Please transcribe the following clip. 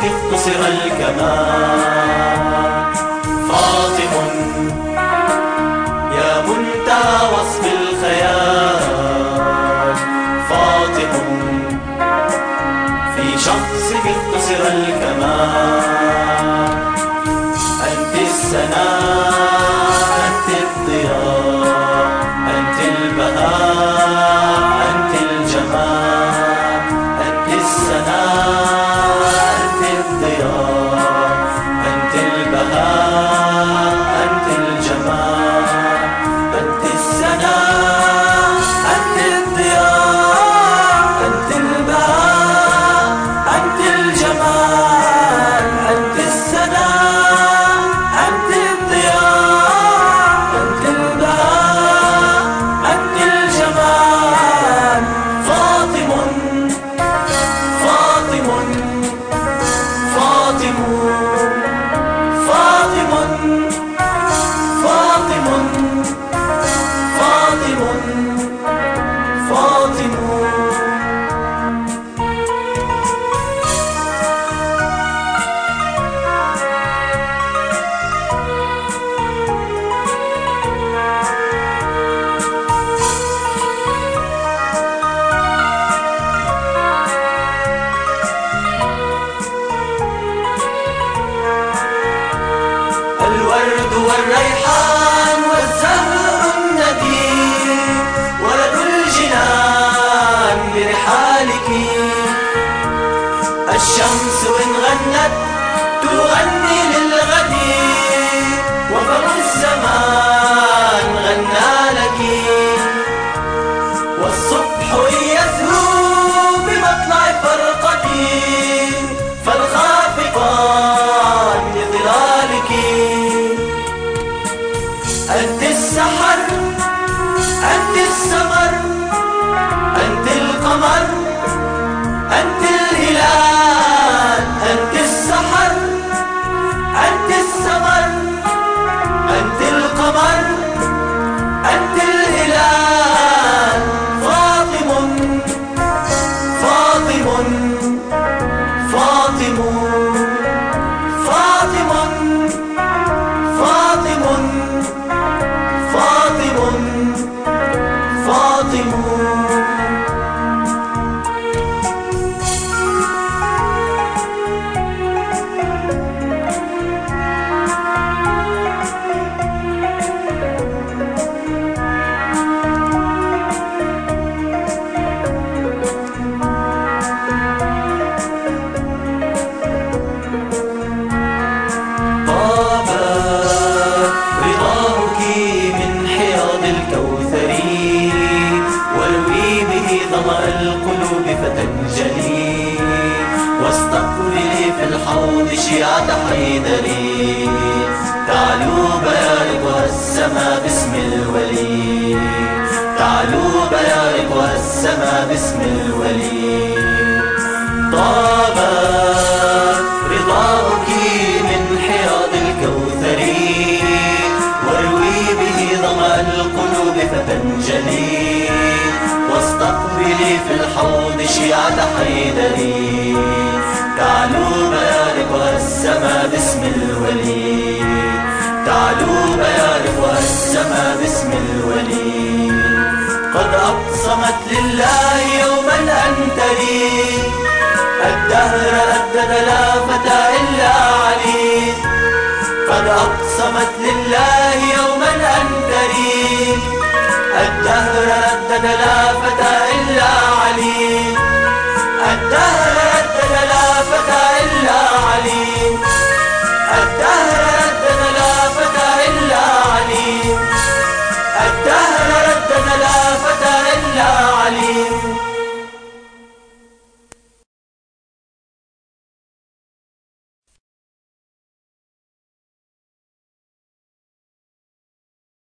اختصر الكمال. فاطم يا منتهى وصف الخيال، فاطم في شخصك اختصر الكمال. أنت السناء أنت الضياء أنت البهاء أنت الجمال. أنت السناء أنت الضياء أنت البهاء أنت الجمال. أنت السناء أنت الضياء أنت البهاء أنت الجمال. أنت السناء أنت الضياء أنت البهاء أنت الجمال. فاطم فاطم فاطم فاطم فاطم فاطم فاطم. الورد والريحان والزهر النديم ولد الجنان برحالك. الشمس إن غنت تغني للغد وفم الزمان غنى لك. والصبح يزهو بمطلع فرقتي فالخافقان لظلالك. أنت السحر أنت السمر أنت القمر أنت الهلال. أنت السحر أنت السمر أنت القمر أنت الهلال. فاطم فاطم فاطم فاطم فاطم فاطم فاطم. القلوب فتنجلي واستقبلي في الحوض شيعة حيدري. تعلو بيارقها السما باسم الولي، تعلو بيارقها السما باسم الولي. طابت رضاؤك من حياض الكوثري واروي به ظمأ القلوب فتنجلي واستقبلي في الحوض شيعة حيدري. تعلو بيارقها السما باسم الولي، تعلو بيارقها السما باسم الولي. قد أقسمت لله يوما أن تلي الدهر أدد لا فتى إلا علي. قد أقسمت لله يوما أن تلي الدهر ردد لا فتى